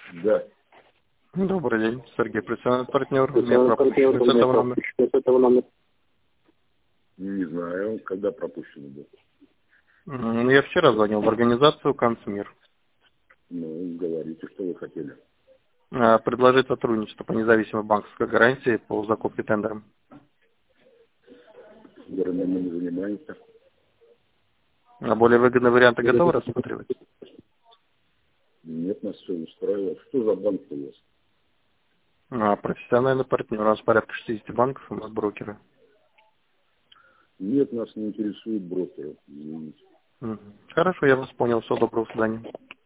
Да. Добрый день, Сергей, профессиональный партнер. У меня пропущен с этого номера. Не знаю, когда пропущено было. Я вчера звонил в организацию «Канцмир». Ну, говорите, что вы хотели. Предложить сотрудничество по независимой банковской гарантии по закупке тендером. Тендерами мы не занимаемся. А более выгодные варианты готовы рассматривать? Нет, нас все устраивает. Что за банк у вас? Профессиональный партнер. У нас порядка 60 банков, у нас брокеры. Нет, нас не интересует брокеры. Извините. Хорошо, я вас понял. Всего доброго, до свидания.